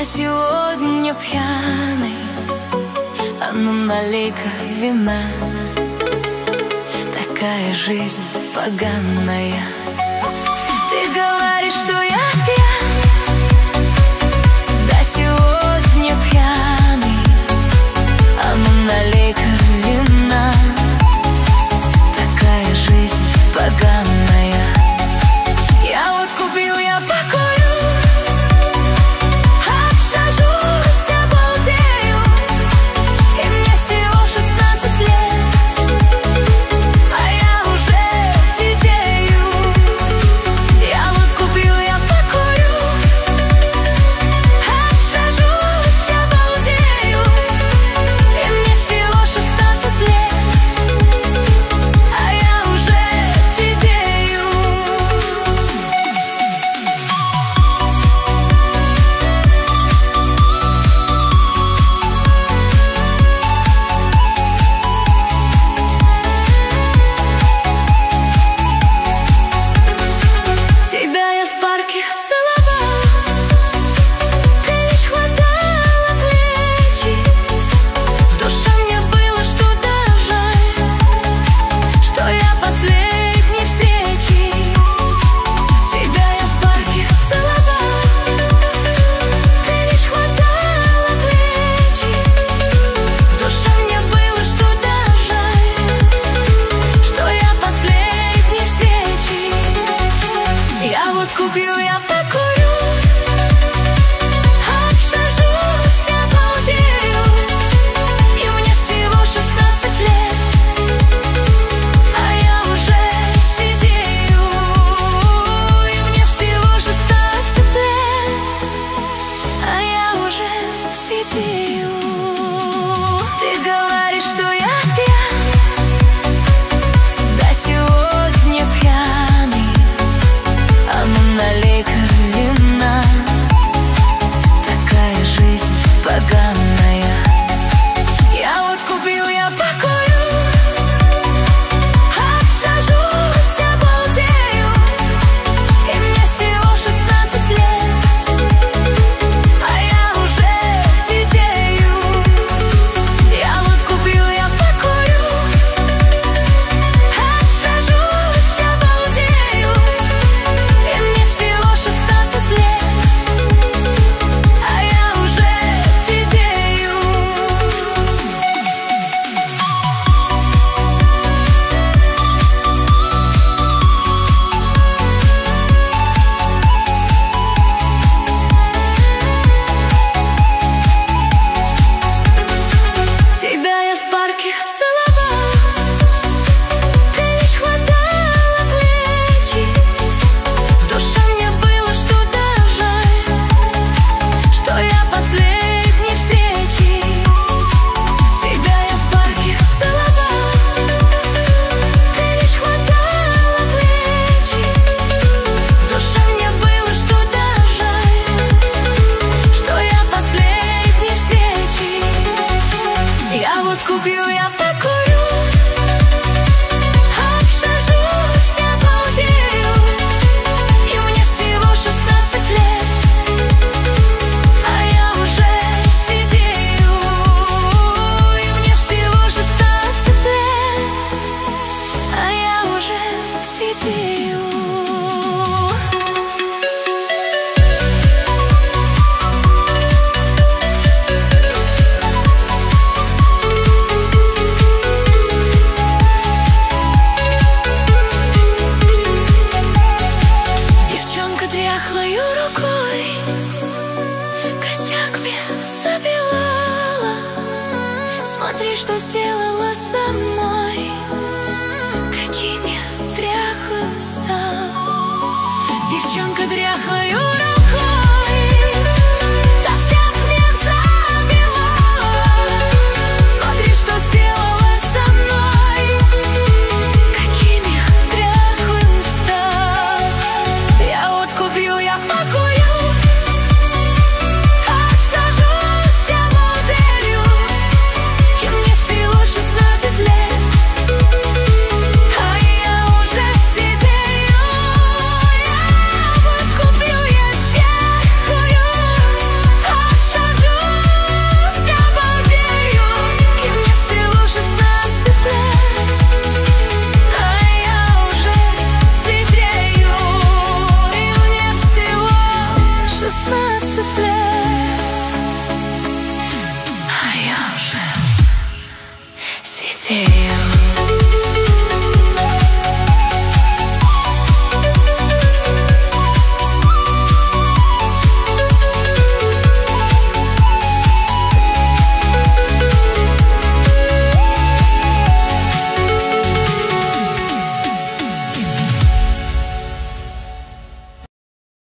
Я сегодня пьяный, а ну налей-ка вина. Такая жизнь поганая. Ты говоришь, что я пьян, да сегодня пьяный, а ну налей-ка вина. Такая жизнь поганая. Я вот купил, я покурю, обсажусь, обалдею, и мне всего 16 лет, а я уже сидею. Я вот купил, я покурю, обсажусь, обалдею, и мне всего 16 лет, а я уже сидею. Тебя я в парке целовал, ты лишь хватала плечи. В душе мне было что-то жаль, что я последней встречи. Тебя я в парке целовал, ты лишь хватала плечи. В душе мне было что-то жаль, что я последней встречи. Я вот купил, я покурю, обсажусь, обалдею, и мне всего 16 лет, а я уже сидею. И мне всего 16 лет, а я уже сидею. Ты говоришь, что я пьян, да сегодня пьяный, а ну налей-ка вина. Такая жизнь поганая. Я вот купил, я покурю, обсажусь, обалдею, и мне всего 16 лет, а я уже сидею. Я вот купил, я покурю, обсажусь, обалдею, и мне всего 16 лет, а я уже сидею. Тебя я в парке целовал, ты лишь хватала плечи. В душе мне было что-то жаль, что я последней встречи. Тебя я в парке целовал, ты лишь хватала плечи. В душе мне было что-то жаль, что я последней встречи. Я вот купил, я покурю, обсажусь, обалдею, и мне всего 16 лет, а я уже сидею. И мне всего 16 лет, а я уже сидею. Девчонка дряхлою рукой косяк мне забивала. Смотри, что сделала со мной, каким я дряхлым стал. Девчонка дряхлою рукой косяк мне забивала. Смотри, что сделала со мной, каким я дряхлым стал. Я вот купил, я покурю, обсажусь, обалдею, и мне всего 16 лет, а я уже сидею. Я вот купил, я чекаю, feel.